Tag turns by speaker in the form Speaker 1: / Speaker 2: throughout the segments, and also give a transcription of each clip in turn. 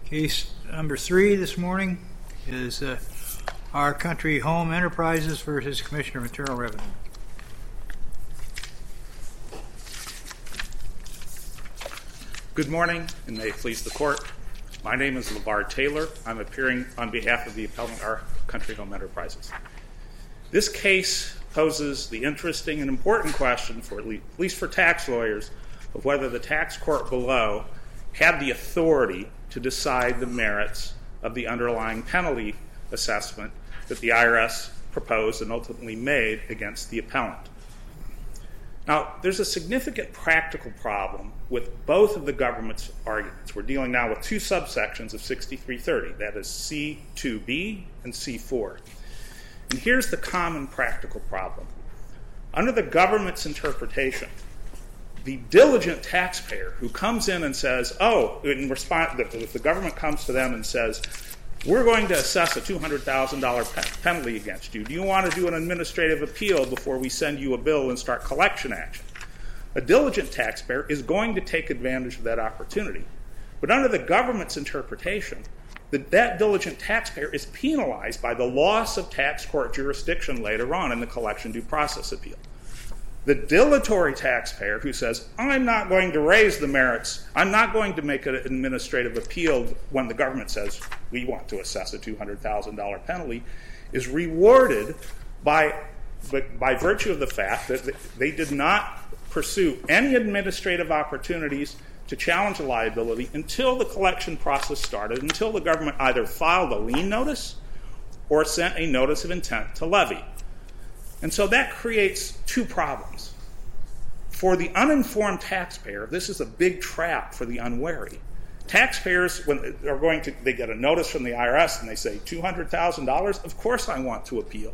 Speaker 1: Case number 3 this morning is Our Country Home Enterprises versus Commissioner of Internal Revenue.
Speaker 2: Good morning, and may it please the Court. My name is LeVar Taylor. I'm appearing on behalf of the appellant, Our Country Home Enterprises. This case poses the interesting and important question, for at least for tax lawyers, of whether the tax court below had the authority to decide the merits of the underlying penalty assessment that the IRS proposed and ultimately made against the appellant. Now, there's a significant practical problem with both of the government's arguments. We're dealing now with two subsections of 6330, that is C2B and C4. And here's the common practical problem. Under the government's interpretation, the diligent taxpayer who comes in and says, in response, if the government comes to them and says, we're going to assess a $200,000 penalty against you. Do you want to do an administrative appeal before we send you a bill and start collection action? A diligent taxpayer is going to take advantage of that opportunity. But under the government's interpretation, that diligent taxpayer is penalized by the loss of tax court jurisdiction later on in the collection due process appeal. The dilatory taxpayer who says, I'm not going to raise the merits, I'm not going to make an administrative appeal when the government says we want to assess a $200,000 penalty, is rewarded by virtue of the fact that they did not pursue any administrative opportunities to challenge the liability until the collection process started, until the government either filed a lien notice or sent a notice of intent to levy. And so that creates two problems. For the uninformed taxpayer, this is a big trap for the unwary. Taxpayers, when they get a notice from the IRS and they say $200,000, of course I want to appeal.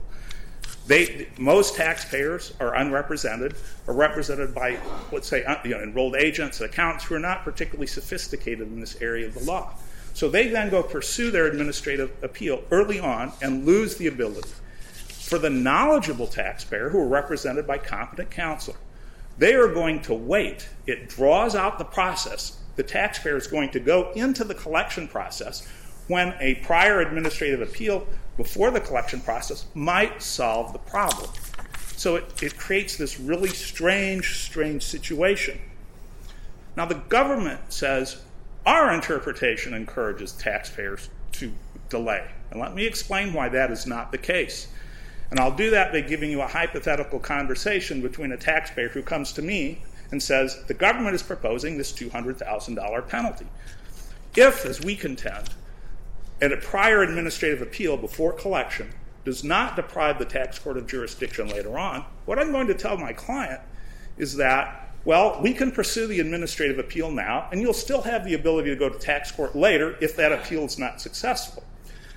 Speaker 2: Most taxpayers are unrepresented, or represented by, let's say, enrolled agents and accountants who are not particularly sophisticated in this area of the law. So they then go pursue their administrative appeal early on and lose the ability. For the knowledgeable taxpayer who are represented by competent counsel, they are going to wait. It draws out the process. The taxpayer is going to go into the collection process when a prior administrative appeal before the collection process might solve the problem. So it creates this really strange situation. Now the government says our interpretation encourages taxpayers to delay. And let me explain why that is not the case. And I'll do that by giving you a hypothetical conversation between a taxpayer who comes to me and says, the government is proposing this $200,000 penalty. If, as we contend, a prior administrative appeal before collection does not deprive the tax court of jurisdiction later on, what I'm going to tell my client is that, well, we can pursue the administrative appeal now, and you'll still have the ability to go to tax court later if that appeal is not successful.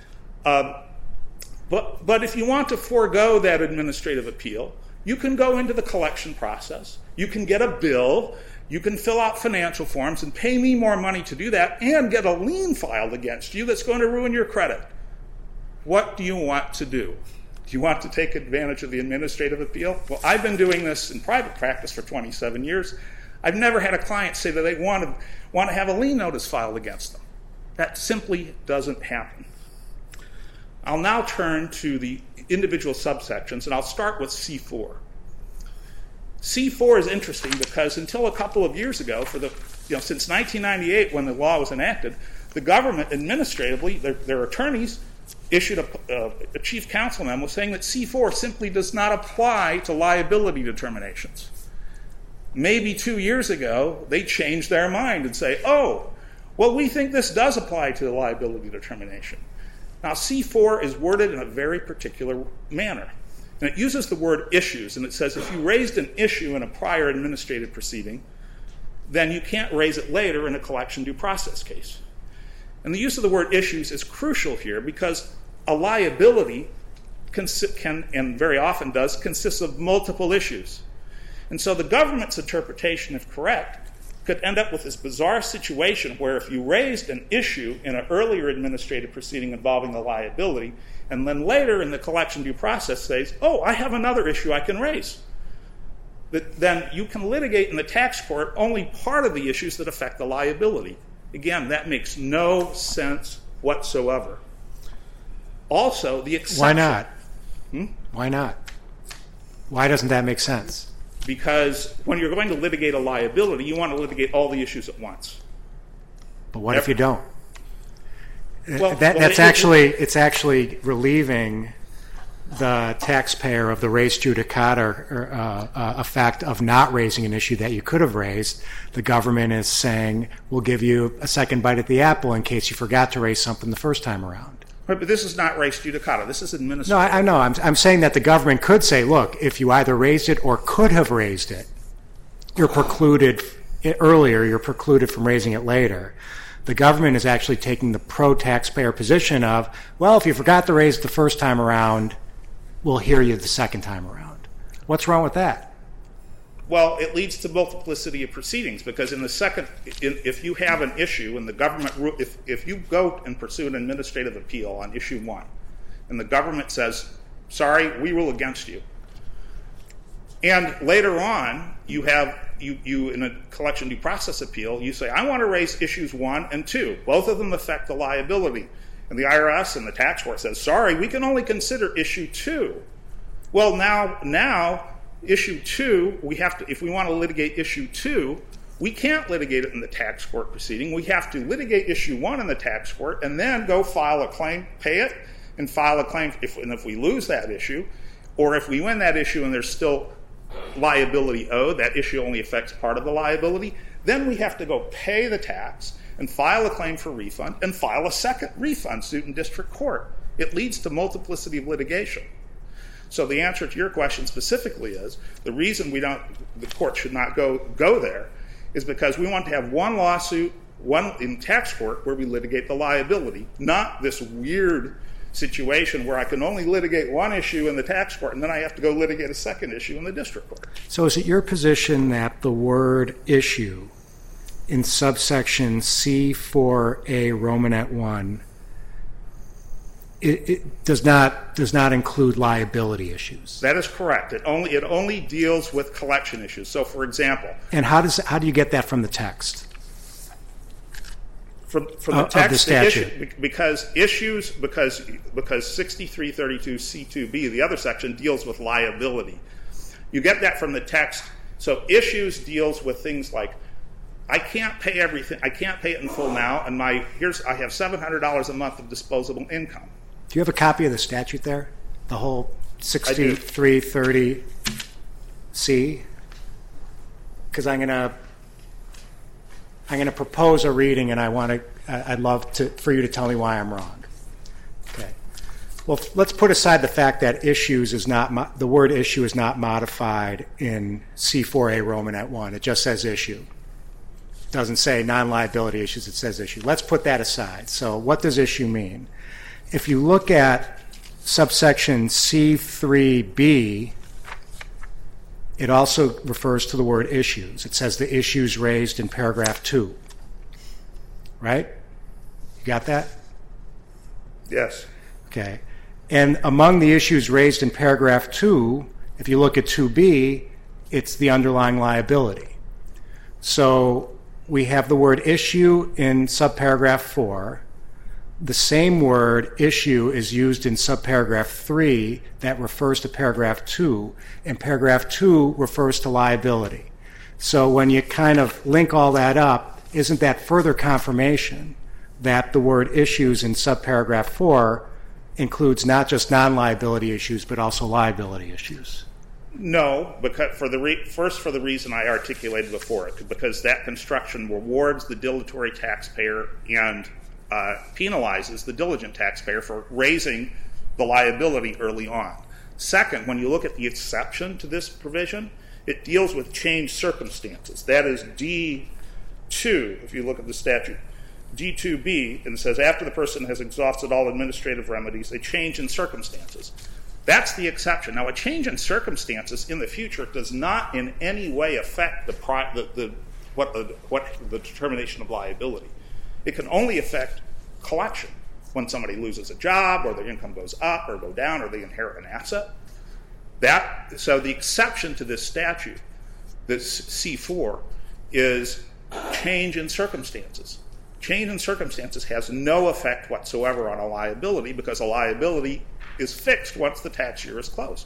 Speaker 2: But if you want to forego that administrative appeal, you can go into the collection process, you can get a bill, you can fill out financial forms and pay me more money to do that and get a lien filed against you that's going to ruin your credit. What do you want to do? Do you want to take advantage of the administrative appeal? Well, I've been doing this in private practice for 27 years. I've never had a client say that they want to have a lien notice filed against them. That simply doesn't happen. I'll now turn to the individual subsections, and I'll start with C4. C4 is interesting because until a couple of years ago, since 1998 when the law was enacted, the government administratively, their attorneys, issued a chief counsel memo saying that C4 simply does not apply to liability determinations. Maybe 2 years ago, they changed their mind and say, we think this does apply to the liability determination. Now, C4 is worded in a very particular manner. And it uses the word issues, and it says if you raised an issue in a prior administrative proceeding, then you can't raise it later in a collection due process case. And the use of the word issues is crucial here because a liability can, and very often does, consist of multiple issues. And so the government's interpretation, if correct, could end up with this bizarre situation where if you raised an issue in an earlier administrative proceeding involving the liability, and then later in the collection due process says, I have another issue I can raise, then you can litigate in the tax court only part of the issues that affect the liability. Again, that makes no sense whatsoever. Also, the exception...
Speaker 3: Why not? Why not? Why doesn't that make sense?
Speaker 2: Because when you're going to litigate a liability, you want to litigate all the issues at once.
Speaker 3: But what if you don't?
Speaker 2: Well,
Speaker 3: it's actually relieving the taxpayer of the res judicata effect of not raising an issue that you could have raised. The government is saying, we'll give you a second bite at the apple in case you forgot to raise something the first time around.
Speaker 2: Right, but this is not res judicata. This is administrative.
Speaker 3: No, I know. I'm saying that the government could say, look, if you either raised it or could have raised it, you're precluded earlier, you're precluded from raising it later. The government is actually taking the pro-taxpayer position of, well, if you forgot to raise it the first time around, we'll hear you the second time around. What's wrong with that?
Speaker 2: Well, it leads to multiplicity of proceedings, because in the second, if you have an issue and the government, if you go and pursue an administrative appeal on issue 1, and the government says, sorry, we rule against you, and later on you have you in a collection due process appeal, you say, I want to raise issues 1 and 2. Both of them affect the liability. And the IRS and the tax court says, sorry, we can only consider issue 2. Well, now issue 2, we have to, if we want to litigate issue 2, we can't litigate it in the tax court proceeding. We have to litigate issue 1 in the tax court and then go file a claim, pay it, and file a claim. If we lose that issue, or if we win that issue and there's still liability owed, that issue only affects part of the liability, then we have to go pay the tax and file a claim for refund and file a second refund suit in district court. It leads to multiplicity of litigation. So the answer to your question specifically is, the reason the court should not go there is because we want to have one lawsuit, one in tax court, where we litigate the liability, not this weird situation where I can only litigate one issue in the tax court and then I have to go litigate a second issue in the district court.
Speaker 3: So is it your position that the word issue in subsection C4A Romanet 1 it does not include liability issues?
Speaker 2: That is correct. It only deals with collection issues. So, for example,
Speaker 3: and how do you get that from the text?
Speaker 2: From the text
Speaker 3: of the statute,
Speaker 2: because 6332 C2B, the other section, deals with liability. You get that from the text. So issues deals with things like, I can't pay everything. I can't pay it in full now, and I have $700 a month of disposable income.
Speaker 3: Do you have a copy of the statute there? The whole 6330C? Because I'm going to propose a reading, and I'd love for you to tell me why I'm wrong. Okay. Well, let's put aside the fact that the word issue is not modified in C4A Romanet 1. It just says issue. It doesn't say non-liability issues. It says issue. Let's put that aside. So what does issue mean? If you look at subsection C3B, it also refers to the word issues. It says the issues raised in paragraph 2. Right? You got that?
Speaker 2: Yes.
Speaker 3: Okay. And among the issues raised in paragraph 2, if you look at 2B, it's the underlying liability. So we have the word issue in subparagraph 4. The same word issue is used in subparagraph 3 that refers to paragraph 2, and paragraph 2 refers to liability. So when you kind of link all that up, isn't that further confirmation that the word issues in subparagraph 4 includes not just non-liability issues but also liability issues?
Speaker 2: No, because for the reason I articulated before, because that construction rewards the dilatory taxpayer and penalizes the diligent taxpayer for raising the liability early on. Second, when you look at the exception to this provision, it deals with changed circumstances. That is D2, if you look at the statute. D2B, and it says after the person has exhausted all administrative remedies, a change in circumstances. That's the exception. Now, a change in circumstances in the future does not in any way affect the determination of liability. It can only affect collection when somebody loses a job or their income goes up or go down or they inherit an asset. So the exception to this statute, this C4, is change in circumstances. change in circumstances has no effect whatsoever on a liability because a liability is fixed once the tax year is closed.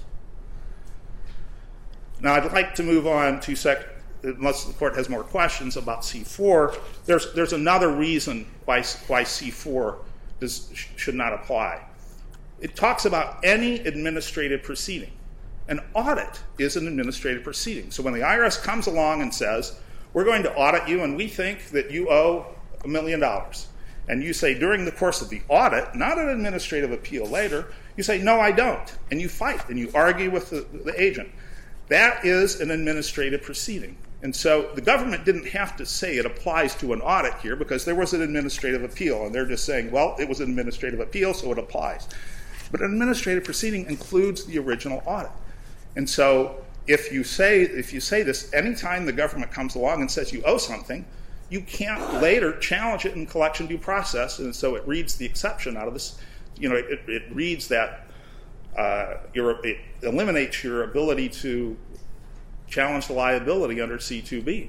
Speaker 2: Now, I'd like to move on to unless the court has more questions about C4. There's another reason why C4 should not apply. It talks about any administrative proceeding. An audit is an administrative proceeding. So when the IRS comes along and says, we're going to audit you and we think that you owe $1 million, and you say during the course of the audit, not an administrative appeal later, you say, no, I don't, and you fight and you argue with the agent. That is an administrative proceeding. And so the government didn't have to say it applies to an audit here because there was an administrative appeal, and they're just saying, well, it was an administrative appeal, so it applies. But an administrative proceeding includes the original audit. And so if you say this, anytime the government comes along and says you owe something, you can't later challenge it in collection due process. And so it reads the exception out of this. It reads that it eliminates your ability to challenge the liability under C2B.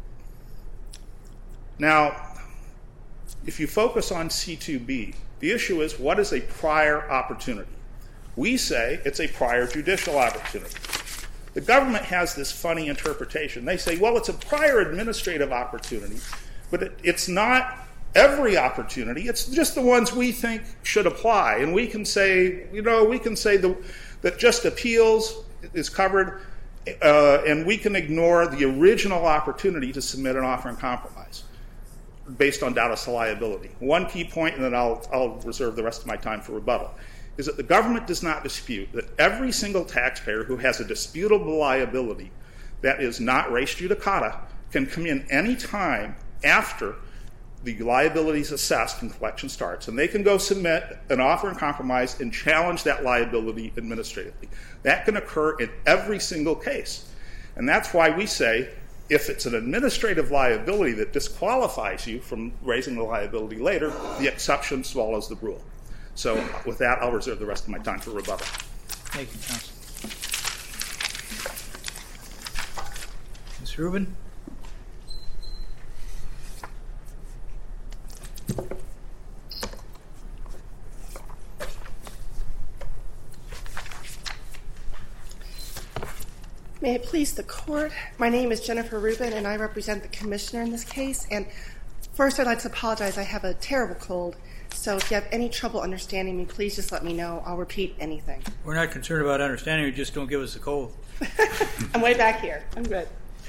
Speaker 2: Now, if you focus on C2B, the issue is, what is a prior opportunity? We say it's a prior judicial opportunity. The government has this funny interpretation. They say, well, it's a prior administrative opportunity, but it's not every opportunity. It's just the ones we think should apply. And we can say, that just appeals is covered, and we can ignore the original opportunity to submit an offer in compromise based on doubt as to liability. One key point, and then I'll reserve the rest of my time for rebuttal, is that the government does not dispute that every single taxpayer who has a disputable liability that is not res judicata can come in any time after the liability is assessed and collection starts, and they can go submit an offer in compromise and challenge that liability administratively. That can occur in every single case. And that's why we say, if it's an administrative liability that disqualifies you from raising the liability later, the exception swallows the rule. So with that, I'll reserve the rest of my time for rebuttal.
Speaker 1: Thank you, counsel. Ms. Rubin?
Speaker 4: May it please the court, my name is Jennifer Rubin, and I represent the commissioner in this case. And first, I'd like to apologize. I have a terrible cold, so if you have any trouble understanding me, please just let me know. I'll repeat anything.
Speaker 1: We're not concerned about understanding you, just don't give us a cold.
Speaker 4: I'm way back here. I'm good.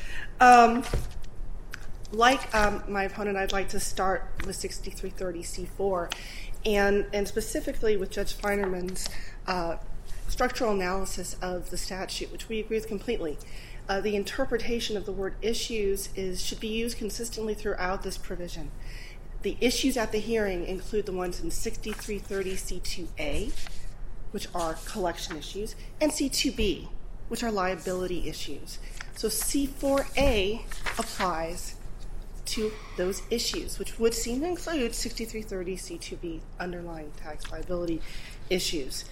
Speaker 4: Like my opponent, I'd like to start with 6330C4, and specifically with Judge Feinerman's structural analysis of the statute, which we agree with completely. The interpretation of the word issues should be used consistently throughout this provision. The issues at the hearing include the ones in 6330C2A, which are collection issues, and C2B, which are liability issues. So C4A applies to those issues, which would seem to include 6330C2B, underlying tax liability issues.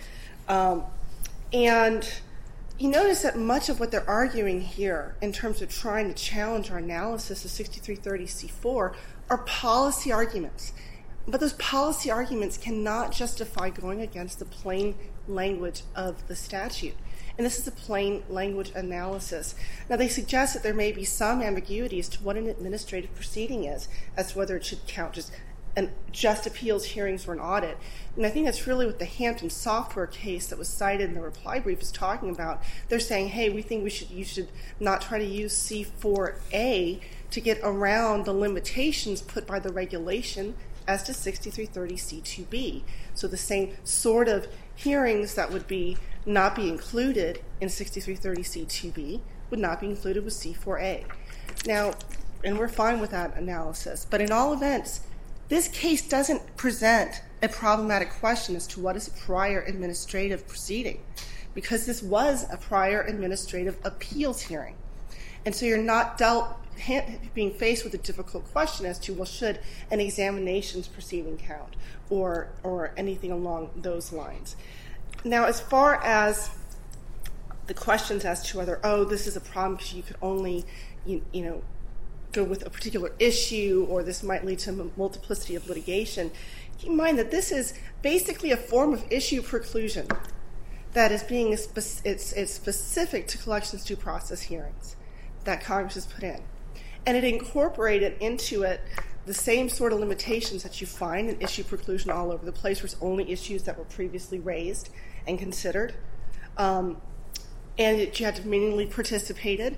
Speaker 4: And you notice that much of what they're arguing here in terms of trying to challenge our analysis of 6330C4 are policy arguments. But those policy arguments cannot justify going against the plain language of the statute. And this is a plain language analysis. Now, they suggest that there may be some ambiguity as to what an administrative proceeding is, as to whether it should count just appeals hearings or an audit. And I think that's really what the Hampton Software case that was cited in the reply brief is talking about. They're saying, hey, we think you should not try to use C4A to get around the limitations put by the regulation as to 6330C2B. So the same sort of hearings that would not be included in 6330C2B would not be included with C4A. Now, and we're fine with that analysis, but in all events, this case doesn't present a problematic question as to what is a prior administrative proceeding, because this was a prior administrative appeals hearing. And so you're not being faced with a difficult question as to, well, should an examinations proceeding count or anything along those lines. Now, as far as the questions as to whether, this is a problem because you could only, go with a particular issue, or this might lead to a multiplicity of litigation. Keep in mind that this is basically a form of issue preclusion that is being it's specific to collections due process hearings that Congress has put in. And it incorporated into it the same sort of limitations that you find in issue preclusion all over the place, where it's only issues that were previously raised and considered. And you had to meaningfully participated.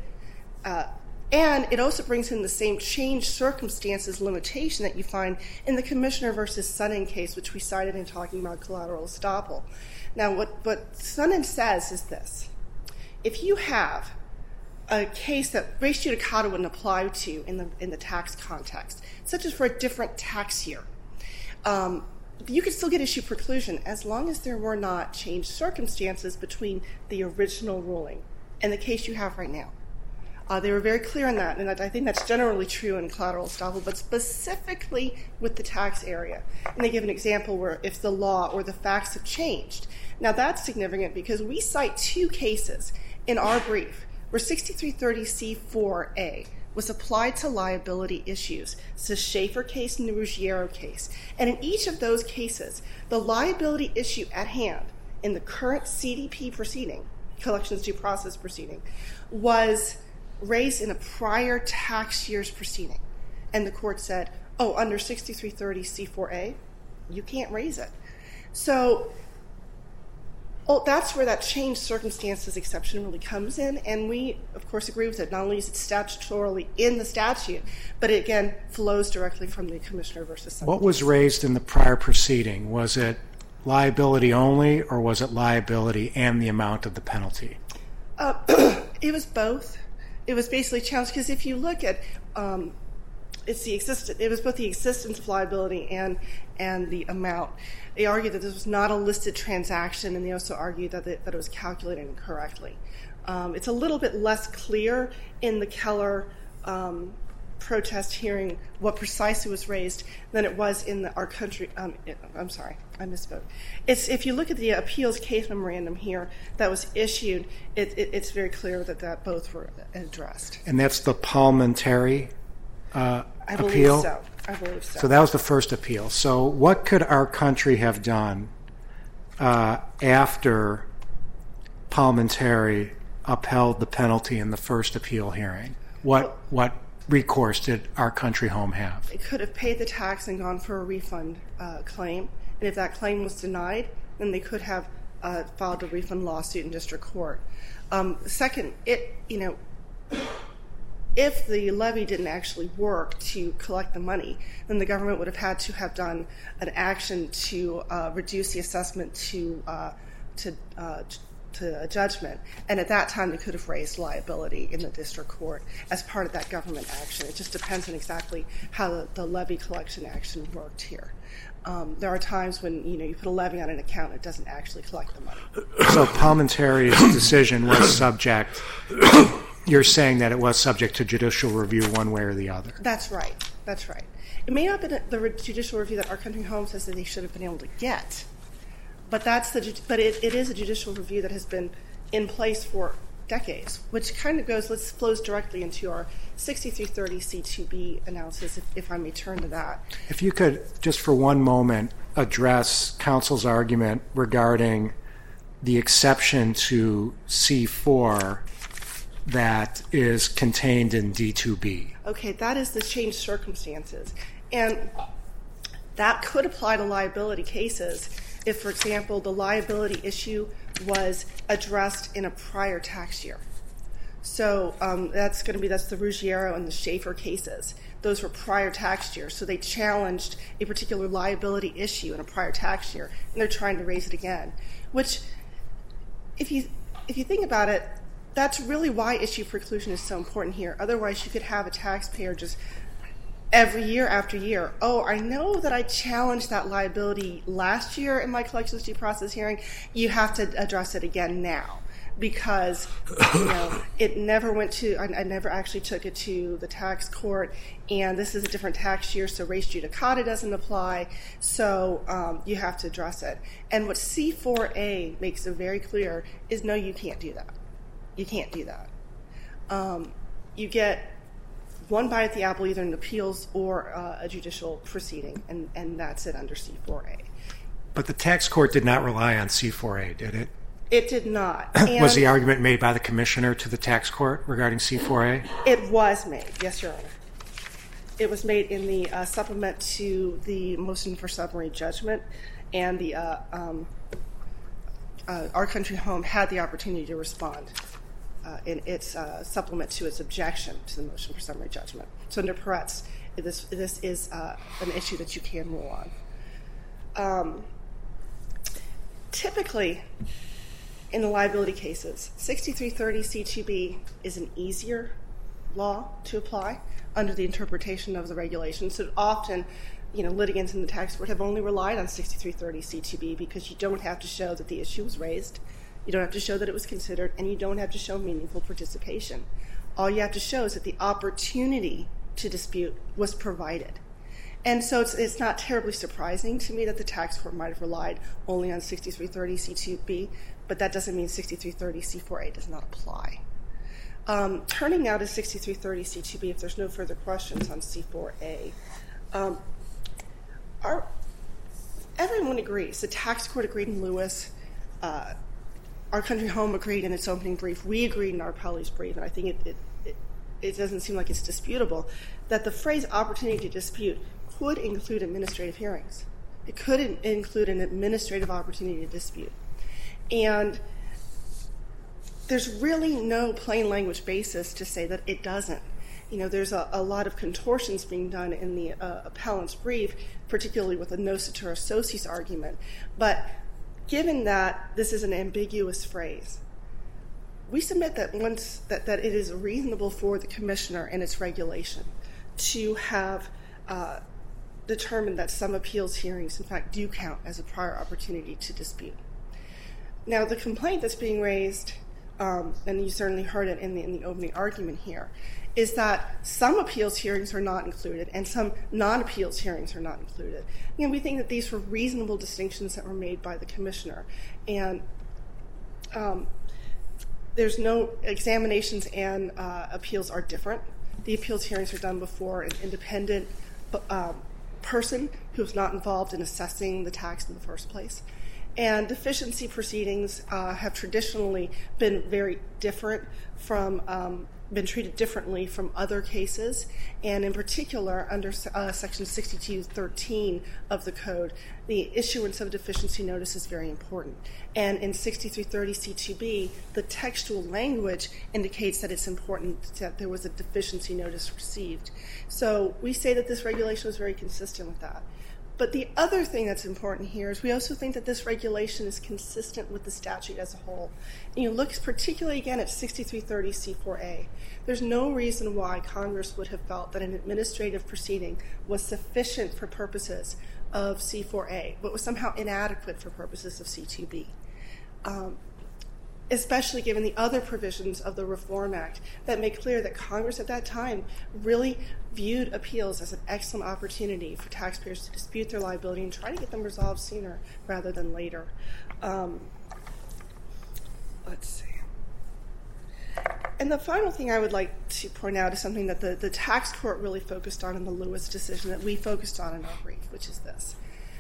Speaker 4: And it also brings in the same changed circumstances limitation that you find in the Commissioner versus Sonnen case, which we cited in talking about collateral estoppel. Now, what Sonnen says is this. If you have a case that res judicata wouldn't apply to in the tax context, such as for a different tax year, you could still get issue preclusion as long as there were not changed circumstances between the original ruling and the case you have right now. They were very clear on that, and I think that's generally true in collateral estoppel, but specifically with the tax area. And they give an example where if the law or the facts have changed. Now that's significant because we cite two cases in our brief where 6330C4A was applied to liability issues. It's the Schaefer case and the Ruggiero case. And in each of those cases, the liability issue at hand in the current CDP proceeding, collections due process proceeding, was raised in a prior tax year's proceeding. And the court said, oh, under 6330C4A, you can't raise it. So that's where that changed circumstances exception really comes in, and we, of course, agree with it. Not only is it statutorily in the statute, but it, again, flows directly from the Commissioner versus Sonnen.
Speaker 3: What was raised in the prior proceeding? Was it liability only, or was it liability and the amount of the penalty?
Speaker 4: It was both. It was basically challenged because if you look at it was both the existence of liability and the amount. They argued that this was not a listed transaction, and they also argued that it was calculated incorrectly. It's a little bit less clear in the Keller protest hearing what precisely was raised than it was in our country. I'm sorry, I misspoke. If you look at the appeals case memorandum here that was issued, it's very clear that both were addressed.
Speaker 3: And that's the Palmentary appeal?
Speaker 4: I believe so.
Speaker 3: So that was the first appeal. So what could our country have done after Palmentary upheld the penalty in the first appeal hearing? What recourse did our country home have?
Speaker 4: It could have paid the tax and gone for a refund claim, and if that claim was denied, then they could have filed a refund lawsuit in district court. Second, if the levy didn't actually work to collect the money, then the government would have had to have done an action to reduce the assessment to a judgment. And at that time, they could have raised liability in the district court as part of that government action. It just depends on exactly how the levy collection action worked here. There are times when you put a levy on an account, it doesn't actually collect the money.
Speaker 3: So Palmentary's decision was subject. You're saying that it was subject to judicial review one way or the other.
Speaker 4: That's right. That's right. It may not have been the judicial review that Our Country Home says that they should have been able to get, but it is a judicial review that has been in place for decades, which kind of flows directly into our 6330C2B analysis, if I may turn to that. If
Speaker 3: you could, just for one moment, address counsel's argument regarding the exception to C4 that is contained in D2B.
Speaker 4: Okay, that is the changed circumstances. And that could apply to liability cases if, for example, the liability issue was addressed in a prior tax year. So that's the Ruggiero and the Schaefer cases. Those were prior tax years, so they challenged a particular liability issue in a prior tax year, and they're trying to raise it again. Which, if you think about it, that's really why issue preclusion is so important here. Otherwise, you could have a taxpayer just every year after year, oh, I know that I challenged that liability last year in my collections due process hearing. You have to address it again now because it never went to, I never actually took it to the tax court, and this is a different tax year, so res judicata doesn't apply, so you have to address it. And what C4A makes it very clear is no, you can't do that. You can't do that. You get one bite at the apple, either an appeals or a judicial proceeding, and that's it under C4A.
Speaker 3: But the tax court did not rely on C4A, did it?
Speaker 4: It did not.
Speaker 3: Was the argument made by the commissioner to the tax court regarding C4A?
Speaker 4: It was made, yes, Your Honor. It was made in the supplement to the motion for summary judgment, and the Our Country Home had the opportunity to respond in its supplement to its objection to the motion for summary judgment. So under Peretz, this is an issue that you can rule on. Typically, in the liability cases, 6330C2B is an easier law to apply under the interpretation of the regulations. So often, litigants in the tax court have only relied on 6330C2B because you don't have to show that the issue was raised, you don't have to show that it was considered, and you don't have to show meaningful participation. All you have to show is that the opportunity to dispute was provided. And so it's not terribly surprising to me that the tax court might have relied only on 6330C2B, but that doesn't mean 6330C4A does not apply. Turning now to 6330C2B, if there's no further questions on C4A, everyone agrees. The tax court agreed in Lewis. Our Country Home agreed in its opening brief. We agreed in our appellee's brief, and I think it doesn't seem like it's disputable, that the phrase opportunity to dispute could include administrative hearings. It could include an administrative opportunity to dispute. And there's really no plain language basis to say that it doesn't. There's a lot of contortions being done in the appellant's brief, particularly with the nocitur associis argument. But given that this is an ambiguous phrase, we submit that that it is reasonable for the commissioner and its regulation to have determined that some appeals hearings, in fact, do count as a prior opportunity to dispute. Now, the complaint that's being raised, and you certainly heard it in the opening argument here, is that some appeals hearings are not included and some non-appeals hearings are not included. We think that these were reasonable distinctions that were made by the commissioner. And there's no examinations, and appeals are different. The appeals hearings are done before an independent person who's not involved in assessing the tax in the first place. And deficiency proceedings have traditionally been very different been treated differently from other cases, and in particular under Section 6213 of the Code, the issuance of a deficiency notice is very important. And in 6330C2B, the textual language indicates that it's important that there was a deficiency notice received. So we say that this regulation is very consistent with that. But the other thing that's important here is we also think that this regulation is consistent with the statute as a whole. And you look particularly, again, at 6330C4A. There's no reason why Congress would have felt that an administrative proceeding was sufficient for purposes of C4A, but was somehow inadequate for purposes of C2B. Especially given the other provisions of the Reform Act that make clear that Congress at that time really viewed appeals as an excellent opportunity for taxpayers to dispute their liability and try to get them resolved sooner rather than later. Let's see. And the final thing I would like to point out is something that the tax court really focused on in the Lewis decision that we focused on in our brief, which is this.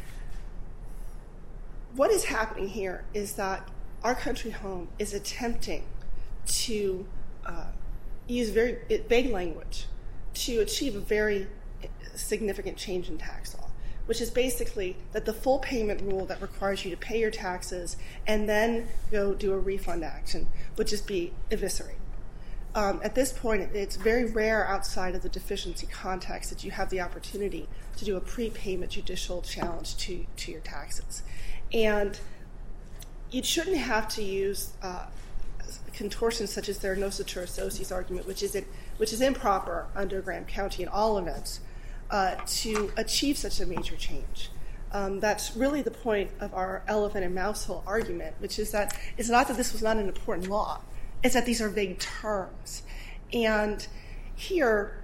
Speaker 4: What is happening here is that Our Country Home is attempting to use very vague language to achieve a very significant change in tax law, which is basically that the full payment rule that requires you to pay your taxes and then go do a refund action would just be eviscerated. At this point, it's very rare outside of the deficiency context that you have the opportunity to do a prepayment judicial challenge to your taxes. And you shouldn't have to use contortions such as their nocitur associis argument, which is improper under Graham County in all events, to achieve such a major change. That's really the point of our elephant and mouse hole argument, which is that it's not that this was not an important law, it's that these are vague terms. And here,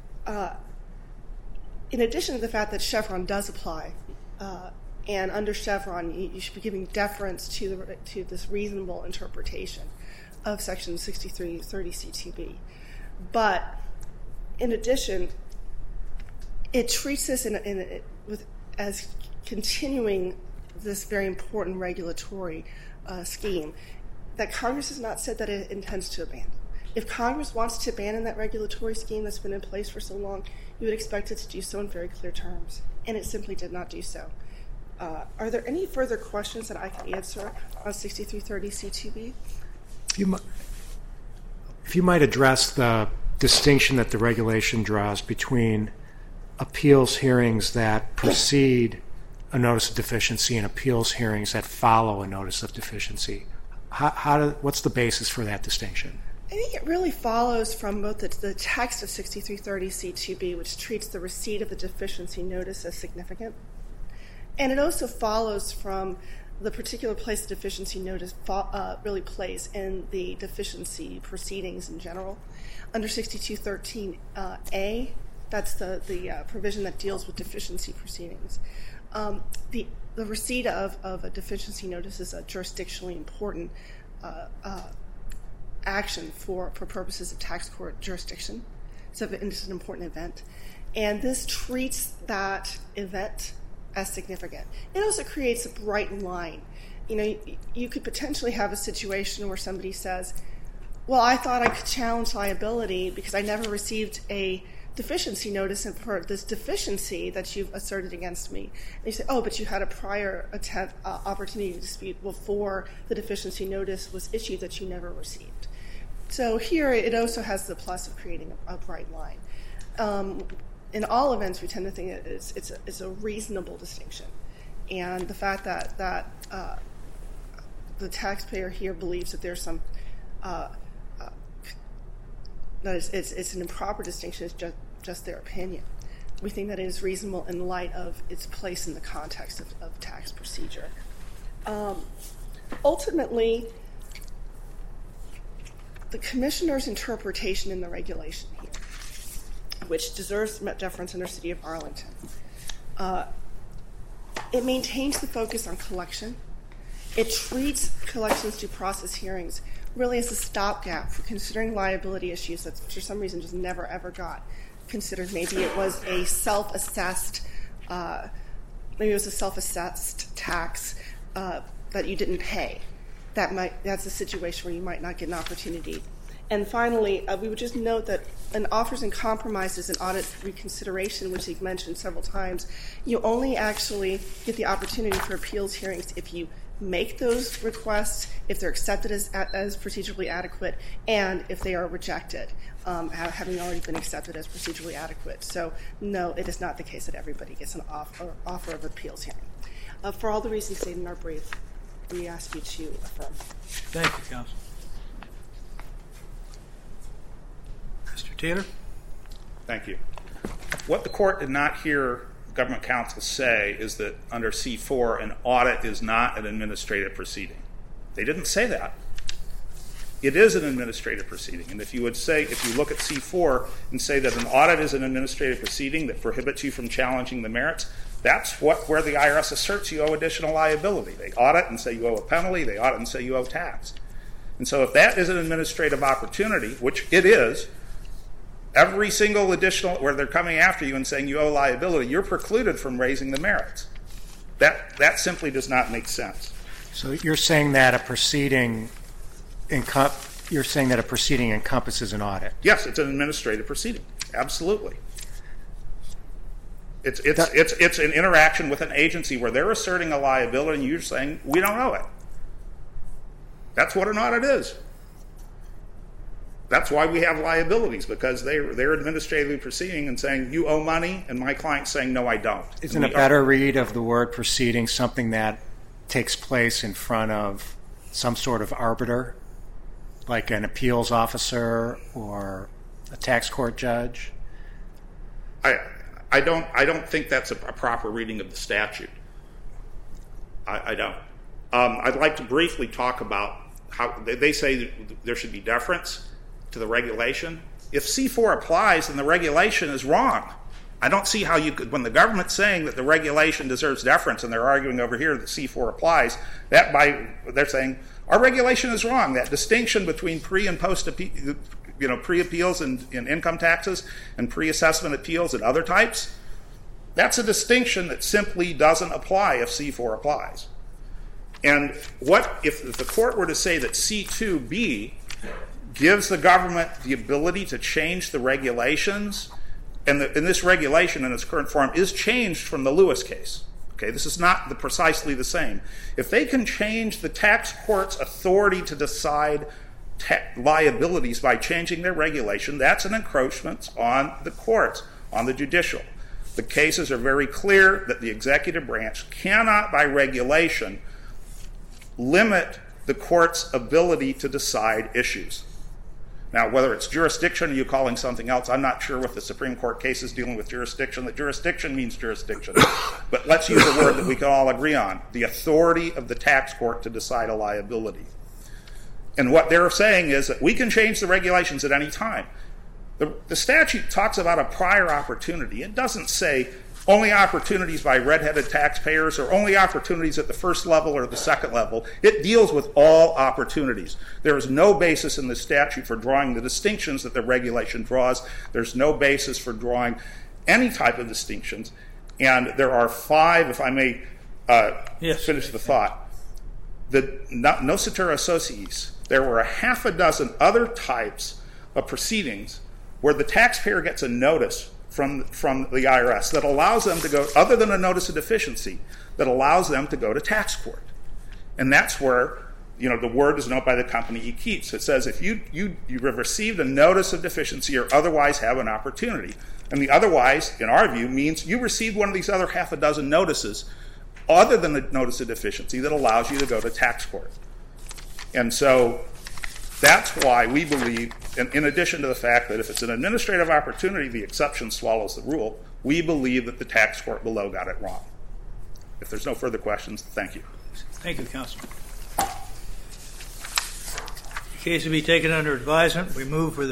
Speaker 4: in addition to the fact that Chevron does apply, and under Chevron, you should be giving deference to this reasonable interpretation of Section 6330C2B. But In addition, it treats this as continuing this very important regulatory scheme that Congress has not said that it intends to abandon. If Congress wants to abandon that regulatory scheme that's been in place for so long, you would expect it to do so in very clear terms, and it simply did not do so. Are there any further questions that I can answer on 6330C2B?
Speaker 3: If you might address the distinction that the regulation draws between appeals hearings that precede a notice of deficiency and appeals hearings that follow a notice of deficiency. What's the basis for that distinction?
Speaker 4: I think it really follows from both the text of 6330C2B, which treats the receipt of the deficiency notice as significant, and it also follows from the particular place the deficiency notice really plays in the deficiency proceedings in general. Under 6213A, that's the provision that deals with deficiency proceedings. The receipt of a deficiency notice is a jurisdictionally important action for purposes of tax court jurisdiction. So it's an important event. And this treats that event as significant. It also creates a bright line. You know, you could potentially have a situation where somebody says, well, I thought I could challenge liability because I never received a deficiency notice for this deficiency that you've asserted against me. And you say, oh, but you had a prior opportunity to dispute before the deficiency notice was issued that you never received. So here it also has the plus of creating a bright line. In all events, we tend to think it's a reasonable distinction. And the fact that the taxpayer here believes that there's some that it's an improper distinction is just their opinion. We think that it is reasonable in light of its place in the context of tax procedure. Ultimately, the commissioner's interpretation in the regulation here, which deserves deference under City of Arlington, it maintains the focus on collection. It treats collections due process hearings really as a stopgap for considering liability issues that for some reason just never ever got considered. Maybe it was a self-assessed tax that you didn't pay. That's a situation where you might not get an opportunity. And finally, we would just note that an offers and compromises and audit reconsideration, which you've mentioned several times, you only actually get the opportunity for appeals hearings if you make those requests, if they're accepted as procedurally adequate, and if they are rejected, having already been accepted as procedurally adequate. So, no, it is not the case that everybody gets an offer of appeals hearing. For all the reasons stated in our brief, we ask you to affirm.
Speaker 1: Thank you, Counsel. Mr. Taylor?
Speaker 2: Thank you. What the court did not hear government counsel say is that under C4, an audit is not an administrative proceeding. They didn't say that. It is an administrative proceeding. And if you look at C4 and say that an audit is an administrative proceeding that prohibits you from challenging the merits, that's where the IRS asserts you owe additional liability. They audit and say you owe a penalty. They audit and say you owe tax. And so if that is an administrative opportunity, which it is, every single additional, where they're coming after you and saying you owe liability, you're precluded from raising the merits. That simply does not make sense.
Speaker 3: So you're saying that a proceeding encompasses an audit?
Speaker 2: Yes, it's an administrative proceeding. Absolutely. It's an interaction with an agency where they're asserting a liability and you're saying we don't owe it. That's what an audit is. That's why we have liabilities, because they're administratively proceeding and saying you owe money, and my client's saying no, I don't.
Speaker 3: Isn't a better read of the word proceeding something that takes place in front of some sort of arbiter, like an appeals officer or a tax court judge?
Speaker 2: I don't think that's a proper reading of the statute. I don't. I'd like to briefly talk about how they say there should be deference to the regulation. If C4 applies, then the regulation is wrong. I don't see how you could, when the government's saying that the regulation deserves deference and they're arguing over here that C4 applies, they're saying our regulation is wrong. That distinction between pre and post pre-appeals in income taxes and pre-assessment appeals and other types, that's a distinction that simply doesn't apply if C4 applies. And what if the court were to say that C2B gives the government the ability to change the regulations, and this regulation in its current form is changed from the Lewis case. Okay, this is not precisely the same. If they can change the tax court's authority to decide liabilities by changing their regulation, that's an encroachment on the courts, on the judicial. The cases are very clear that the executive branch cannot, by regulation, limit the court's ability to decide issues. Now, whether it's jurisdiction or you calling something else, I'm not sure what the Supreme Court case is dealing with jurisdiction. That jurisdiction means jurisdiction. But let's use a word that we can all agree on, the authority of the tax court to decide a liability. And what they're saying is that we can change the regulations at any time. The statute talks about a prior opportunity. It doesn't say only opportunities by red-headed taxpayers or only opportunities at the first level or the second level. It deals with all opportunities. There is no basis in the statute for drawing the distinctions that the regulation draws. There's no basis for drawing any type of distinctions. And there are 5, if I may finish the thought. The Nocitura Associis, there were a half a dozen other types of proceedings where the taxpayer gets a notice from the IRS that allows them to go, other than a notice of deficiency, that allows them to go to tax court. And that's where, the word is known by the company he keeps. It says if you have received a notice of deficiency or otherwise have an opportunity. And the otherwise, in our view, means you received one of these other half a dozen notices other than the notice of deficiency that allows you to go to tax court. And so that's why we believe, in addition to the fact that if it's an administrative opportunity, the exception swallows the rule, we believe that the tax court below got it wrong. If there's no further questions, thank you.
Speaker 1: Thank you, Counsel. The case will be taken under advisement. We move for the